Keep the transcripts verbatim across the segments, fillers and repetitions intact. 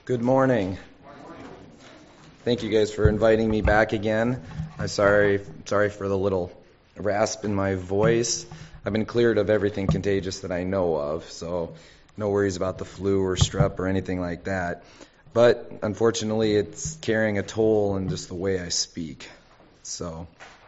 Good morning. Thank you guys for inviting me back again. I'm sorry, sorry for the little rasp in my voice. I've been cleared of everything contagious that I know of, so no worries about the flu or strep or anything like that. But unfortunately, it's carrying a toll in just the way I speak. So,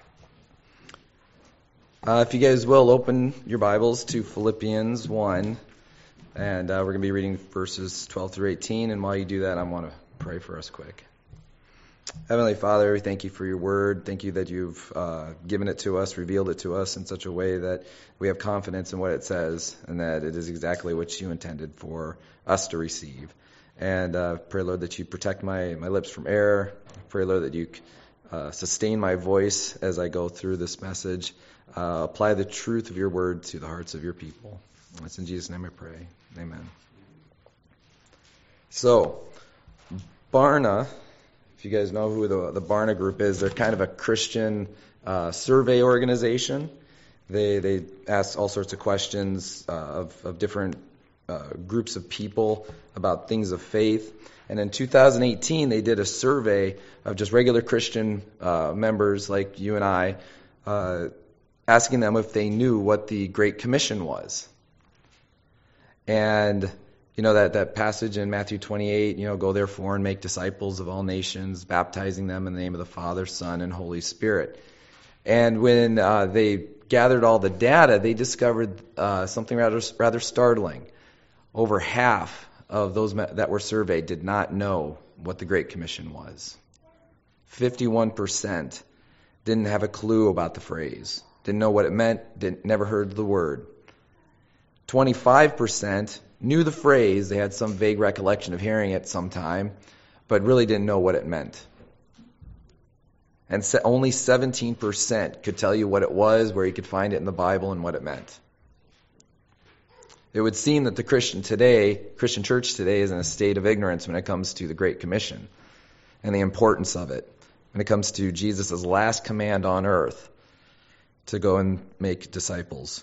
uh, if you guys will, open your Bibles to Philippians one. And uh, we're going to be reading verses twelve through eighteen. And while you do that, I want to pray for us quick. Heavenly Father, we thank you for your word. Thank you that you've uh, given it to us, revealed it to us in such a way that we have confidence in what it says and that it is exactly what you intended for us to receive. And uh, pray, Lord, that you protect my, my lips from error. Pray, Lord, that you uh, sustain my voice as I go through this message. Uh, apply the truth of your word to the hearts of your people. It's in Jesus' name I pray. Amen. So, Barna, if you guys know who the, the Barna Group is, they're kind of a Christian uh, survey organization. They they ask all sorts of questions uh, of, of different uh, groups of people about things of faith. And in two thousand eighteen, they did a survey of just regular Christian uh, members like you and I, uh, asking them if they knew what the Great Commission was. And, you know, that, that passage in Matthew twenty-eight, you know, go therefore and make disciples of all nations, baptizing them in the name of the Father, Son, and Holy Spirit. And when uh, they gathered all the data, they discovered uh, something rather rather startling. Over half of those that were surveyed did not know what the Great Commission was. fifty-one percent didn't have a clue about the phrase, didn't know what it meant, didn't, never heard the word. twenty-five percent knew the phrase, they had some vague recollection of hearing it sometime, but really didn't know what it meant. And se- only seventeen percent could tell you what it was, where you could find it in the Bible, and what it meant. It would seem that the Christian today, Christian church today, is in a state of ignorance when it comes to the Great Commission and the importance of it, when it comes to Jesus' last command on earth to go and make disciples.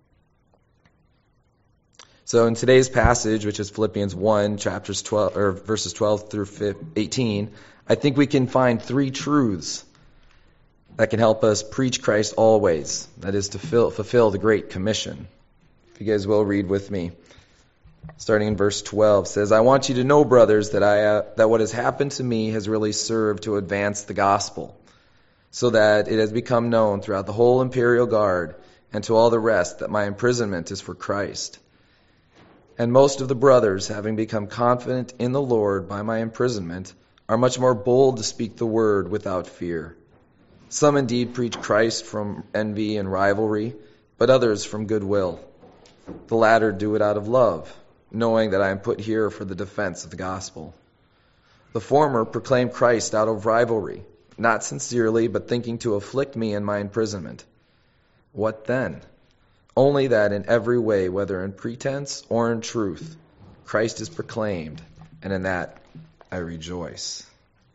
So in today's passage, which is Philippians one, chapters twelve or verses twelve through eighteen, I think we can find three truths that can help us preach Christ always. That is to fill, fulfill the Great Commission. If you guys will read with me, starting in verse twelve, says, "I want you to know, brothers, that I uh, that what has happened to me has really served to advance the gospel, so that it has become known throughout the whole imperial guard and to all the rest that my imprisonment is for Christ. And most of the brothers, having become confident in the Lord by my imprisonment, are much more bold to speak the word without fear. Some indeed preach Christ from envy and rivalry, but others from goodwill. The latter do it out of love, knowing that I am put here for the defense of the gospel. The former proclaim Christ out of rivalry, not sincerely, but thinking to afflict me in my imprisonment. What then? Only that in every way, whether in pretense or in truth, Christ is proclaimed, and in that I rejoice."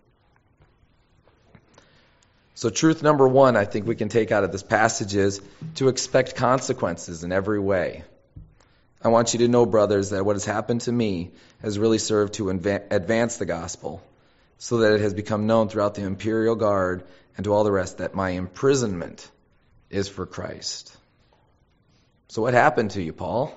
So truth number one I think we can take out of this passage is to expect consequences in every way. I want you to know, brothers, that what has happened to me has really served to advance the gospel, so that it has become known throughout the imperial guard and to all the rest that my imprisonment is for Christ. So what happened to you, Paul?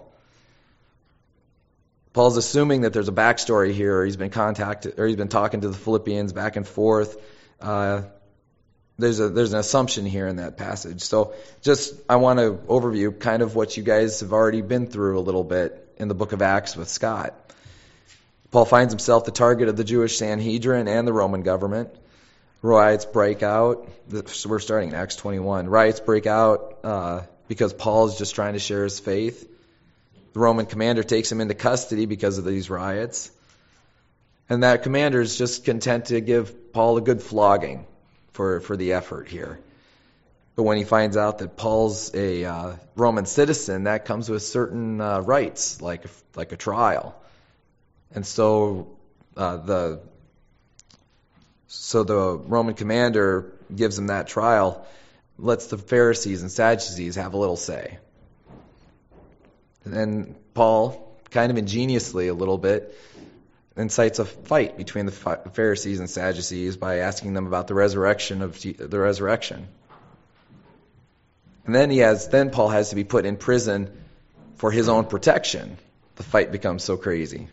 Paul's assuming that there's a backstory here, or he's been contacted, or he's been talking to the Philippians back and forth. Uh, there's a there's an assumption here in that passage. So just I want to overview kind of what you guys have already been through a little bit in the book of Acts with Scott. Paul finds himself the target of the Jewish Sanhedrin and the Roman government. Riots break out. So we're starting in Acts twenty-one. Riots break out Uh, because Paul is just trying to share his faith. The Roman commander takes him into custody because of these riots. And that commander is just content to give Paul a good flogging for, for the effort here. But when he finds out that Paul's a uh, Roman citizen, that comes with certain uh, rights, like, like a trial. And so uh, the so the Roman commander gives him that trial, lets the Pharisees and Sadducees have a little say. And then Paul, kind of ingeniously a little bit, incites a fight between the Pharisees and Sadducees by asking them about the resurrection of the resurrection. And then he has, then Paul has to be put in prison for his own protection. The fight becomes so crazy.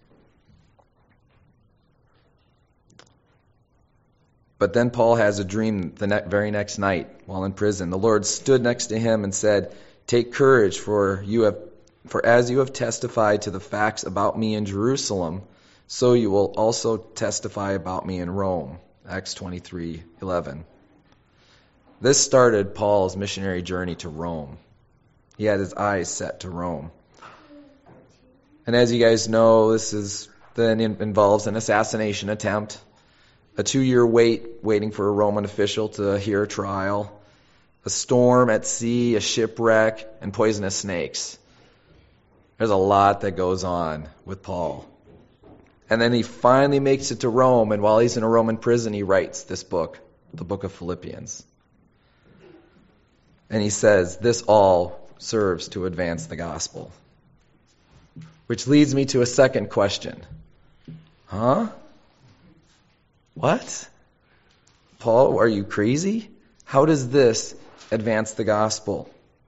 But then Paul has a dream the ne- very next night while in prison. The Lord stood next to him and said, "Take courage, for you have, for as you have testified to the facts about me in Jerusalem, so you will also testify about me in Rome." Acts twenty-three eleven. This started Paul's missionary journey to Rome. He had his eyes set to Rome. And as you guys know, this is then involves an assassination attempt, a two-year wait waiting for a Roman official to hear a trial, a storm at sea, a shipwreck, and poisonous snakes. There's a lot that goes on with Paul. And then he finally makes it to Rome, and while he's in a Roman prison, he writes this book, the book of Philippians. And he says, this all serves to advance the gospel. Which leads me to a second question. Huh? What? Paul, are you crazy? How does this advance the gospel?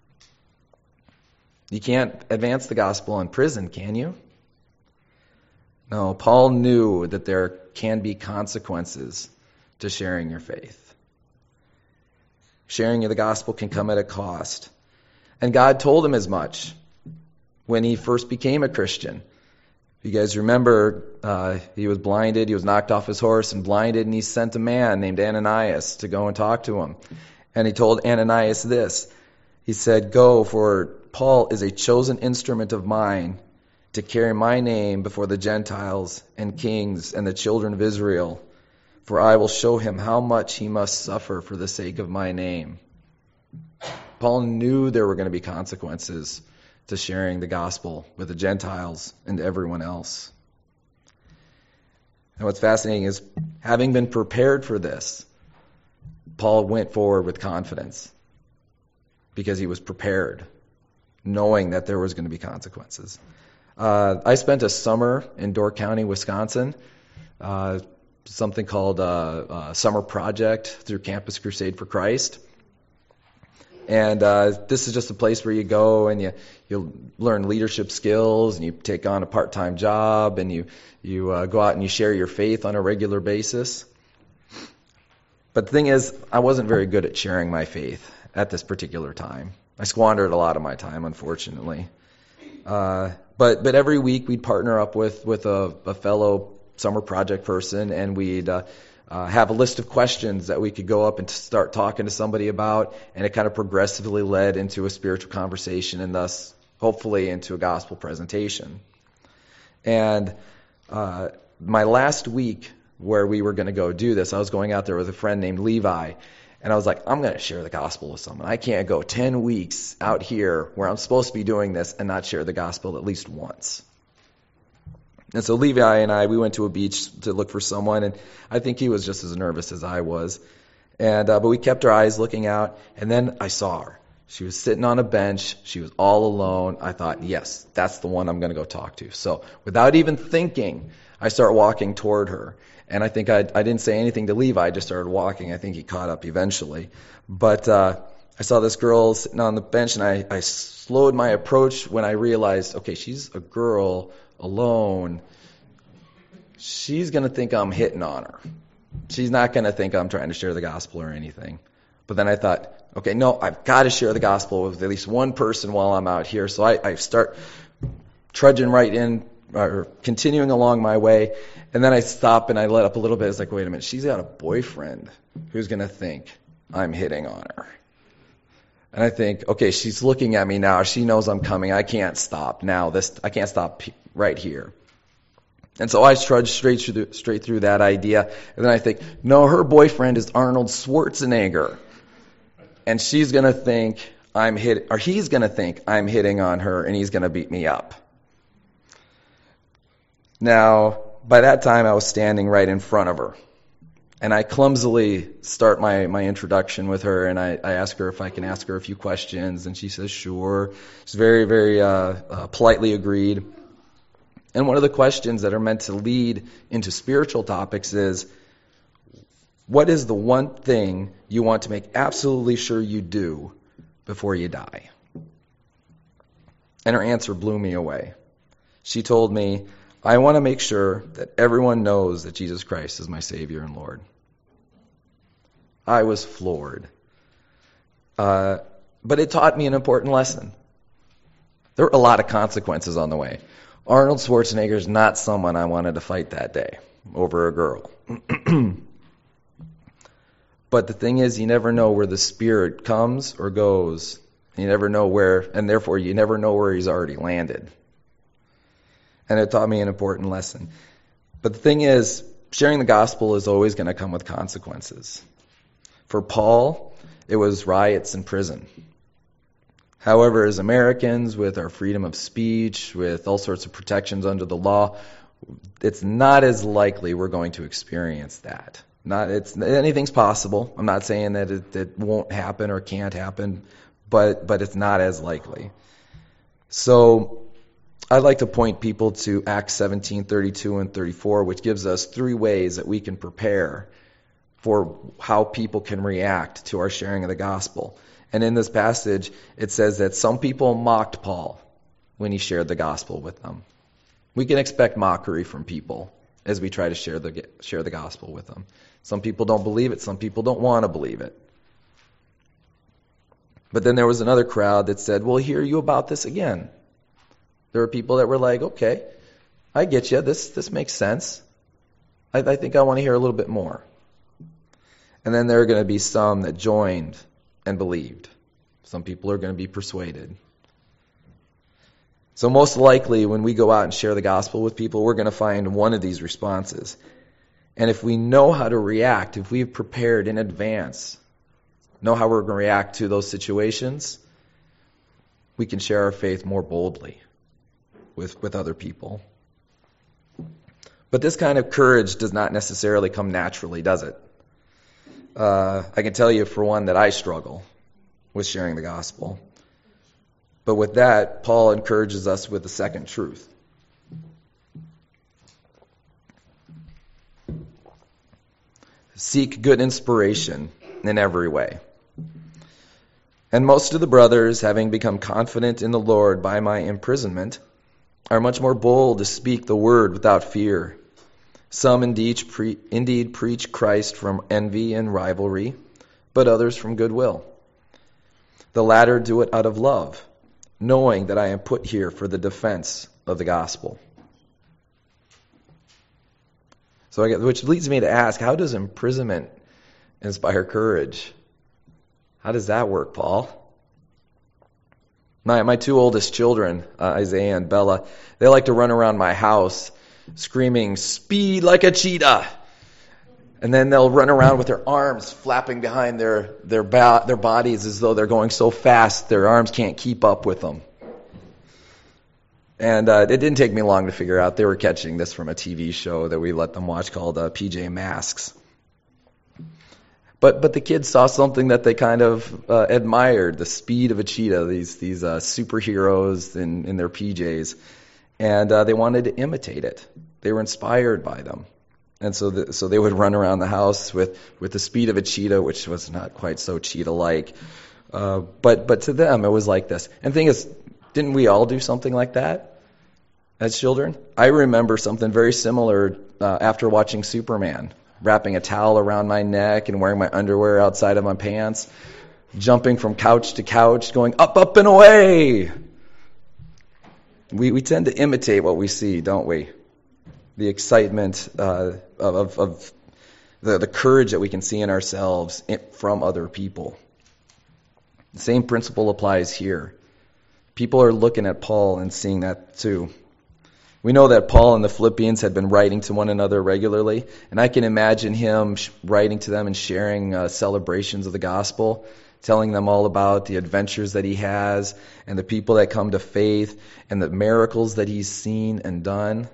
You can't advance the gospel in prison, can you? No, Paul knew that there can be consequences to sharing your faith. Sharing the gospel can come at a cost. And God told him as much when he first became a Christian. If you guys remember, uh, he was blinded, he was knocked off his horse and blinded, and he sent a man named Ananias to go and talk to him. And he told Ananias this. He said, "Go, for Paul is a chosen instrument of mine to carry my name before the Gentiles and kings and the children of Israel. For I will show him how much he must suffer for the sake of my name." Paul knew there were going to be consequences to sharing the gospel with the Gentiles and everyone else. And what's fascinating is, having been prepared for this, Paul went forward with confidence because he was prepared, knowing that there was going to be consequences. Uh, I spent a summer in Door County, Wisconsin, uh, something called uh, uh, Summer Project through Campus Crusade for Christ. And uh, this is just a place where you go and you you learn leadership skills, and you take on a part-time job, and you you uh, go out and you share your faith on a regular basis. But the thing is, I wasn't very good at sharing my faith at this particular time. I squandered a lot of my time, unfortunately. Uh, but but every week we'd partner up with with a, a fellow summer project person, and we'd uh, uh, have a list of questions that we could go up and start talking to somebody about, and it kind of progressively led into a spiritual conversation, and thus hopefully into a gospel presentation. And uh, my last week where we were going to go do this, I was going out there with a friend named Levi, and I was like, I'm going to share the gospel with someone. I can't go ten weeks out here where I'm supposed to be doing this and not share the gospel at least once. And so Levi and I, we went to a beach to look for someone, and I think he was just as nervous as I was. And uh, but we kept our eyes looking out, and then I saw her. She was sitting on a bench. She was all alone. I thought, yes, that's the one I'm going to go talk to. So without even thinking, I start walking toward her. And I think I, I didn't say anything to Levi. I just started walking. I think he caught up eventually. But uh, I saw this girl sitting on the bench, and I, I slowed my approach when I realized, okay, she's a girl alone. She's going to think I'm hitting on her. She's not going to think I'm trying to share the gospel or anything. But then I thought, okay, no, I've got to share the gospel with at least one person while I'm out here. So I, I start trudging right in, or continuing along my way. And then I stop and I let up a little bit. It's like, wait a minute, she's got a boyfriend who's going to think I'm hitting on her. And I think, okay, she's looking at me now. She knows I'm coming. I can't stop now. This I can't stop right here. And so I trudge straight through, straight through that idea. And then I think, no, her boyfriend is Arnold Schwarzenegger. And she's going to think I'm hit, or he's going to think I'm hitting on her, and he's going to beat me up. Now, by that time, I was standing right in front of her. And I clumsily start my, my introduction with her, and I, I ask her if I can ask her a few questions, and she says, sure. She's very, very uh, uh, politely agreed. And one of the questions that are meant to lead into spiritual topics is, what is the one thing you want to make absolutely sure you do before you die? And her answer blew me away. She told me, I want to make sure that everyone knows that Jesus Christ is my Savior and Lord. I was floored. Uh, but it taught me an important lesson. There were a lot of consequences on the way. Arnold Schwarzenegger is not someone I wanted to fight that day over a girl. But the thing is, you never know where the Spirit comes or goes. You never know where, and therefore you never know where he's already landed. And it taught me an important lesson. But the thing is, sharing the gospel is always going to come with consequences. For Paul, it was riots in prison. However, as Americans, with our freedom of speech, with all sorts of protections under the law, it's not as likely we're going to experience that. Not, it's anything's possible. I'm not saying that it, it won't happen or can't happen, but but it's not as likely. So I'd like to point people to Acts seventeen, thirty-two and thirty-four, which gives us three ways that we can prepare for how people can react to our sharing of the gospel. And in this passage, it says that some people mocked Paul when he shared the gospel with them. We can expect mockery from people as we try to share the share the gospel with them. Some people don't believe it. Some people don't want to believe it. But then there was another crowd that said, we'll hear you about this again. There were people that were like, okay, I get you. This this makes sense. I, I think I want to hear a little bit more. And then there are going to be some that joined and believed. Some people are going to be persuaded. So most likely when we go out and share the gospel with people, we're going to find one of these responses. And if we know how to react, if we've prepared in advance, know how we're going to react to those situations, we can share our faith more boldly with, with other people. But this kind of courage does not necessarily come naturally, does it? Uh, I can tell you, for one, that I struggle with sharing the gospel. But with that, Paul encourages us with the second truth. Seek good inspiration in every way. And most of the brothers, having become confident in the Lord by my imprisonment, are much more bold to speak the word without fear. Some indeed, pre- indeed preach Christ from envy and rivalry, but others from goodwill. The latter do it out of love, knowing that I am put here for the defense of the gospel. So, I get, which leads me to ask, how does imprisonment inspire courage? How does that work, Paul? My my two oldest children, uh, Isaiah and Bella, they like to run around my house screaming, "Speed like a cheetah!" And then they'll run around with their arms flapping behind their their ba- their bodies as though they're going so fast their arms can't keep up with them. And uh, it didn't take me long to figure out they were catching this from a T V show that we let them watch called uh, P J Masks. But but the kids saw something that they kind of uh, admired, the speed of a cheetah, these these uh, superheroes in, in their P Js. And uh, they wanted to imitate it. They were inspired by them. And so the, so they would run around the house with, with the speed of a cheetah, which was not quite so cheetah-like. Uh, but but to them, it was like this. And the thing is, didn't we all do something like that as children? I remember something very similar uh, after watching Superman, wrapping a towel around my neck and wearing my underwear outside of my pants, jumping from couch to couch, going up, up, and away. We we tend to imitate what we see, don't we? The excitement uh, of, of the, the courage that we can see in ourselves from other people. The same principle applies here. People are looking at Paul and seeing that too. We know that Paul and the Philippians had been writing to one another regularly, and I can imagine him writing to them and sharing uh, celebrations of the gospel, telling them all about the adventures that he has and the people that come to faith and the miracles that he's seen and done.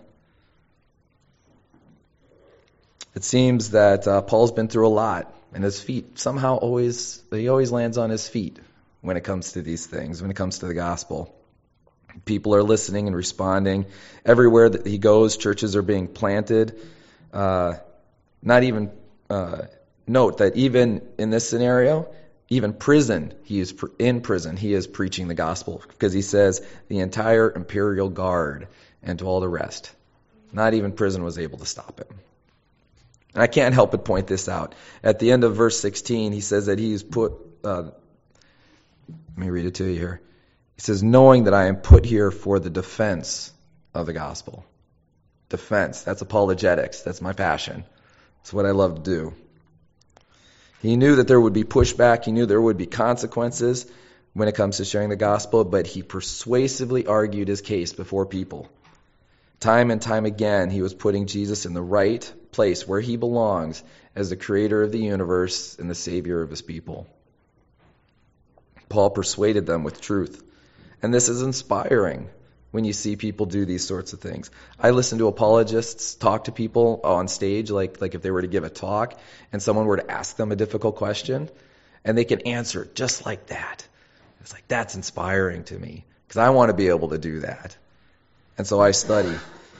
It seems that uh, Paul's been through a lot, and his feet somehow always, he always lands on his feet when it comes to these things, when it comes to the gospel. People are listening and responding. Everywhere that he goes, churches are being planted. Uh, not even, uh, note that even in this scenario, even prison, he is pr- in prison, he is preaching the gospel, because he says the entire imperial guard and to all the rest. Not even prison was able to stop him. And I can't help but point this out. At the end of verse sixteen, he says that he's put, uh, let me read it to you here. He says, knowing that I am put here for the defense of the gospel. Defense, that's apologetics, that's my passion. It's what I love to do. He knew that there would be pushback, he knew there would be consequences when it comes to sharing the gospel, but he persuasively argued his case before people. Time and time again, he was putting Jesus in the right place where he belongs as the creator of the universe and the savior of his people. Paul persuaded them with truth. And this is inspiring when you see people do these sorts of things. I listen to apologists talk to people on stage, like, like if they were to give a talk and someone were to ask them a difficult question, and they can answer it just like that. It's like, that's inspiring to me, because I want to be able to do that. And so I study.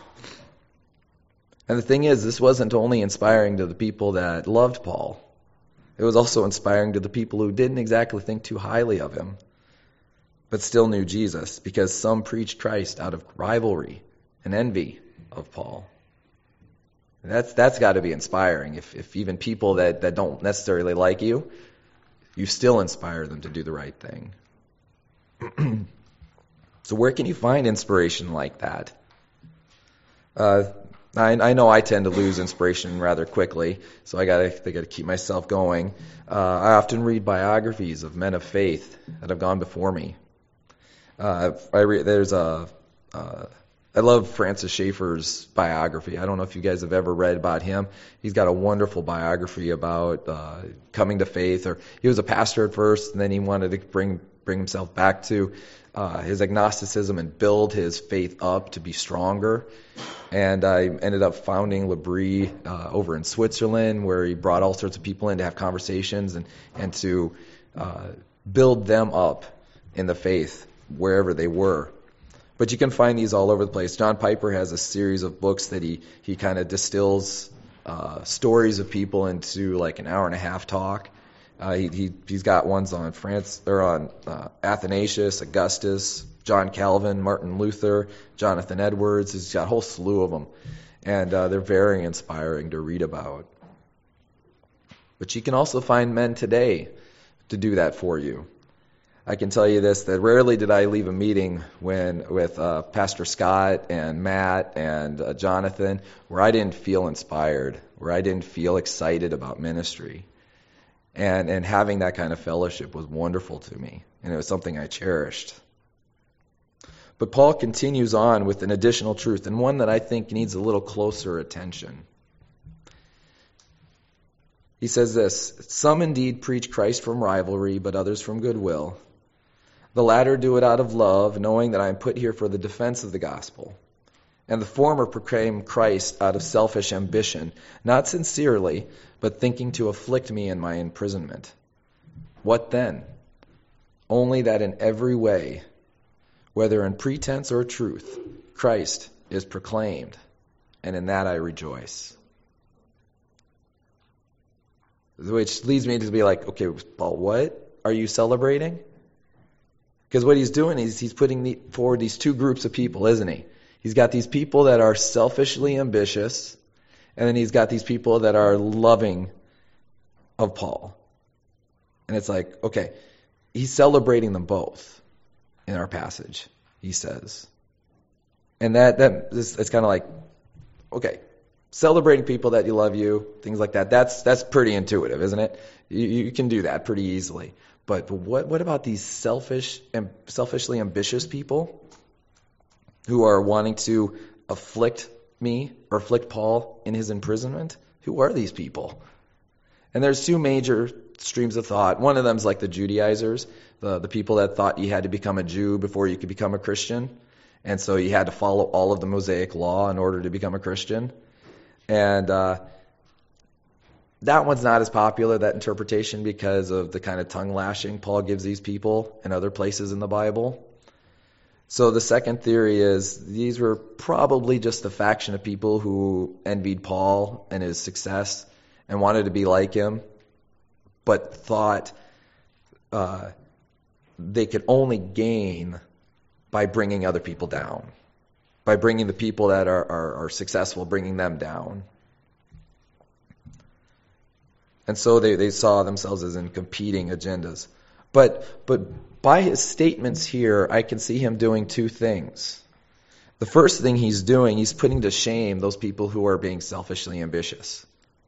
And the thing is, this wasn't only inspiring to the people that loved Paul. It was also inspiring to the people who didn't exactly think too highly of him, but still knew Jesus, because some preached Christ out of rivalry and envy of Paul. And that's that's got to be inspiring. If, if even people that, that don't necessarily like you, you still inspire them to do the right thing. So where can you find inspiration like that? Uh, I, I know I tend to lose inspiration rather quickly, so I gotta, I gotta keep myself going. Uh, I often read biographies of men of faith that have gone before me. Uh, I re- there's a, uh, I love Francis Schaeffer's biography. I don't know if you guys have ever read about him. He's got a wonderful biography about uh, coming to faith. Or he was a pastor at first, and then he wanted to bring bring himself back to uh, his agnosticism and build his faith up to be stronger. And I ended up founding L'Abri uh, over in Switzerland, where he brought all sorts of people in to have conversations and and to uh, build them up in the faith wherever they were. But you can find these all over the place. John Piper has a series of books that he, he kind of distills uh, stories of people into like an hour and a half talk. Uh, he, he, he's got ones on France or on uh, Athanasius, Augustus, John Calvin, Martin Luther, Jonathan Edwards. He's got a whole slew of them. And uh, they're very inspiring to read about. But you can also find men today to do that for you. I can tell you this, that rarely did I leave a meeting when with uh, Pastor Scott and Matt and uh, Jonathan where I didn't feel inspired, where I didn't feel excited about ministry. And and having that kind of fellowship was wonderful to me, and it was something I cherished. But Paul continues on with an additional truth, and one that I think needs a little closer attention. He says this, some indeed preach Christ from rivalry, but others from goodwill. The latter do it out of love, knowing that I am put here for the defense of the gospel. And the former proclaim Christ out of selfish ambition, not sincerely, but thinking to afflict me in my imprisonment. What then? Only that in every way, whether in pretense or truth, Christ is proclaimed, and in that I rejoice. Which leads me to be like, okay, Paul, what are you celebrating? Because what he's doing is he's putting the, forward these two groups of people, isn't he? He's got these people that are selfishly ambitious, and then he's got these people that are loving of Paul. And it's like, okay, he's celebrating them both in our passage, he says. And that, that is, it's kind of like, okay, celebrating people that you love you, things like that, that's that's pretty intuitive, isn't it? You, you can do that pretty easily. But, but what what about these selfish and selfishly ambitious people who are wanting to afflict me or afflict Paul in his imprisonment? Who are these people? And there's two major streams of thought. One of them is like the Judaizers, the, the people that thought you had to become a Jew before you could become a Christian. And so you had to follow all of the Mosaic law in order to become a Christian. And uh, that one's not as popular, that interpretation, because of the kind of tongue lashing Paul gives these people in other places in the Bible. So the second theory is these were probably just a faction of people who envied Paul and his success and wanted to be like him, but thought uh, they could only gain by bringing other people down, by bringing the people that are, are, are successful, bringing them down. And so they, they saw themselves as in competing agendas. But but by his statements here, I can see him doing two things. The first thing he's doing, he's putting to shame those people who are being selfishly ambitious.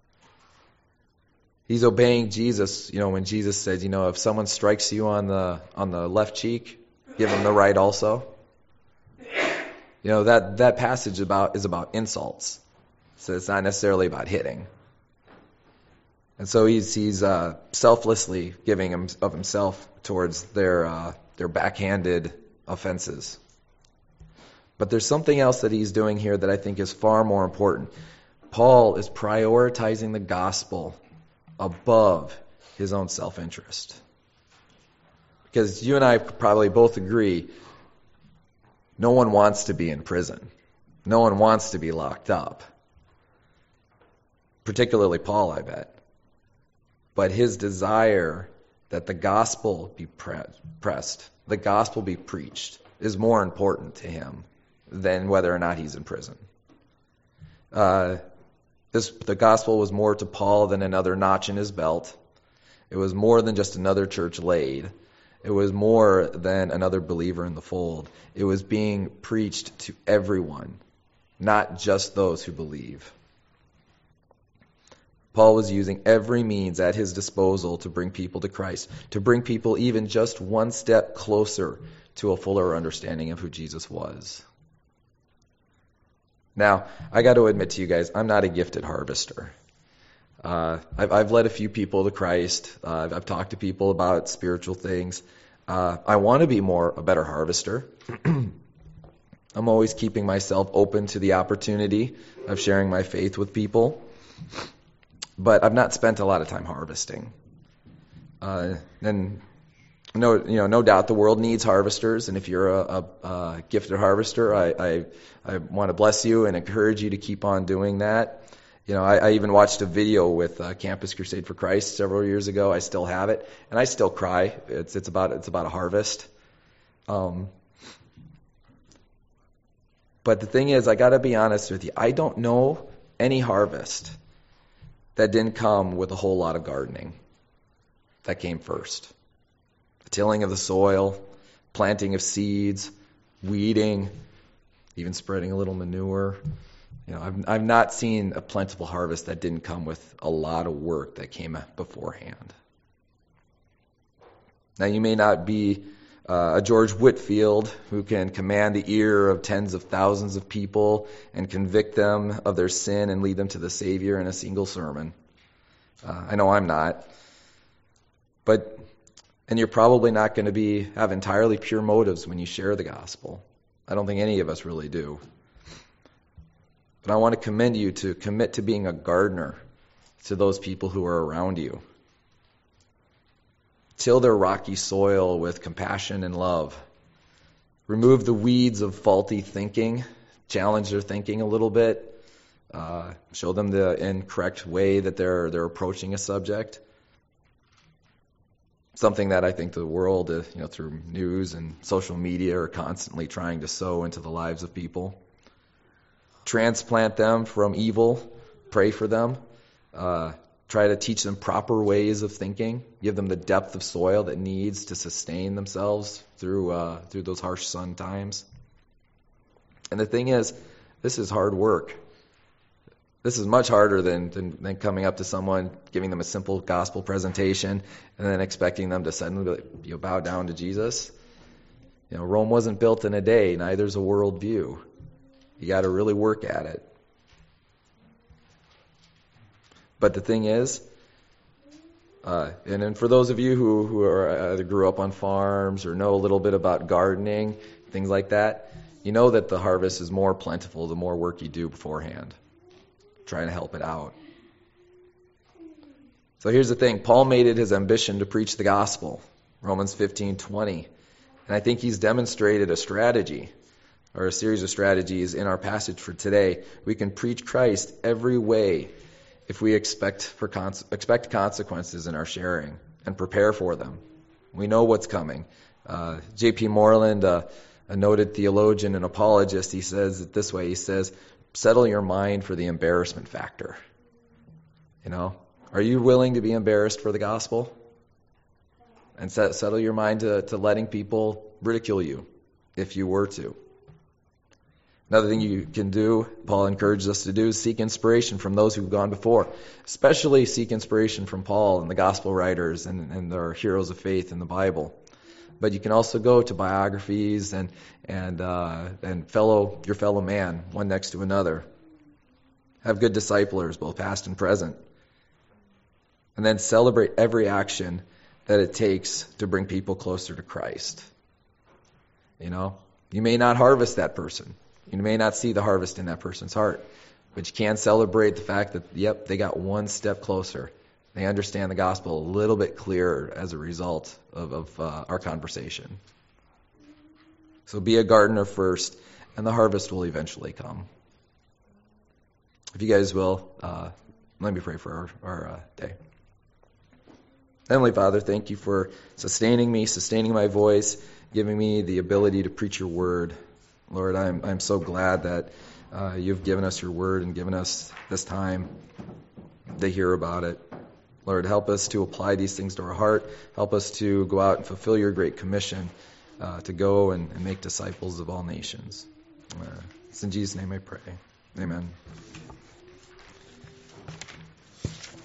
He's obeying Jesus, you know, when Jesus said, you know, if someone strikes you on the on the left cheek, give them the right also. You know, that, that passage about is about insults. So it's not necessarily about hitting. And so he's he's uh, selflessly giving him, of himself towards their uh, their backhanded offenses. But there's something else that he's doing here that I think is far more important. Paul is prioritizing the gospel above his own self-interest. Because you and I probably both agree, no one wants to be in prison. No one wants to be locked up. Particularly Paul, I bet. But his desire that the gospel be pre- pressed, the gospel be preached, is more important to him than whether or not he's in prison. Uh, this, the gospel was more to Paul than another notch in his belt. It was more than just another church laid. It was more than another believer in the fold. It was being preached to everyone, not just those who believe. Paul was using every means at his disposal to bring people to Christ, to bring people even just one step closer to a fuller understanding of who Jesus was. Now, I got to admit to you guys, I'm not a gifted harvester. Uh, I've, I've led a few people to Christ. Uh, I've, I've talked to people about spiritual things. Uh, I want to be more a better harvester. I'm always keeping myself open to the opportunity of sharing my faith with people. But I've not spent a lot of time harvesting. Uh, and no, you know, no doubt the world needs harvesters. And if you're a, a, a gifted harvester, I, I, I want to bless you and encourage you to keep on doing that. You know, I, I even watched a video with uh, Campus Crusade for Christ several years ago. I still have it, and I still cry. It's it's about it's about a harvest. Um, but the thing is, I got to be honest with you. I don't know any harvest that didn't come with a whole lot of gardening. That came first. The tilling of the soil, planting of seeds, weeding, even spreading a little manure. You know, I've I've not seen a plentiful harvest that didn't come with a lot of work that came beforehand. Now, you may not be uh, a George Whitefield who can command the ear of tens of thousands of people and convict them of their sin and lead them to the Savior in a single sermon. Uh, I know I'm not. But, and you're probably not going to be have entirely pure motives when you share the gospel. I don't think any of us really do. But I want to commend you to commit to being a gardener to those people who are around you. Till their rocky soil with compassion and love. Remove the weeds of faulty thinking. Challenge their thinking a little bit. Uh, show them the incorrect way that they're they're approaching a subject. Something that I think the world, uh, you know, through news and social media, are constantly trying to sow into the lives of people. Transplant them from evil. Pray for them. Uh, try to teach them proper ways of thinking. Give them the depth of soil that needs to sustain themselves through uh, through those harsh sun times. And the thing is, this is hard work. This is much harder than, than, than coming up to someone, giving them a simple gospel presentation, and then expecting them to suddenly you know, bow down to Jesus. You know, Rome wasn't built in a day. Neither's a worldview. You got to really work at it. But the thing is, uh, and then for those of you who, who are either grew up on farms or know a little bit about gardening, things like that, you know that the harvest is more plentiful the more work you do beforehand, trying to help it out. So here's the thing. Paul made it his ambition to preach the gospel. Romans fifteen twenty. And I think he's demonstrated a strategy, or a series of strategies in our passage for today. We can preach Christ every way if we expect for con- expect consequences in our sharing and prepare for them. We know what's coming. Uh, J P Moreland, uh, a noted theologian and apologist, he says it this way. He says, settle your mind for the embarrassment factor. You know, are you willing to be embarrassed for the gospel? And set, settle your mind to, to letting people ridicule you if you were to. Another thing you can do, Paul encourages us to do, is seek inspiration from those who've gone before. Especially seek inspiration from Paul and the gospel writers and, and their heroes of faith in the Bible. But you can also go to biographies and and uh, and fellow your fellow man, one next to another. Have good disciplers, both past and present. And then celebrate every action that it takes to bring people closer to Christ. You know, you may not harvest that person. You may not see the harvest in that person's heart. But you can celebrate the fact that, yep, they got one step closer. They understand the gospel a little bit clearer as a result of, of uh, our conversation. So be a gardener first, and the harvest will eventually come. If you guys will, uh, let me pray for our, our uh, day. Heavenly Father, thank you for sustaining me, sustaining my voice, giving me the ability to preach your word. Lord, I'm I'm so glad that uh, you've given us your word and given us this time to hear about it. Lord, help us to apply these things to our heart. Help us to go out and fulfill your great commission uh, to go and, and make disciples of all nations. Uh, it's in Jesus' name I pray. Amen.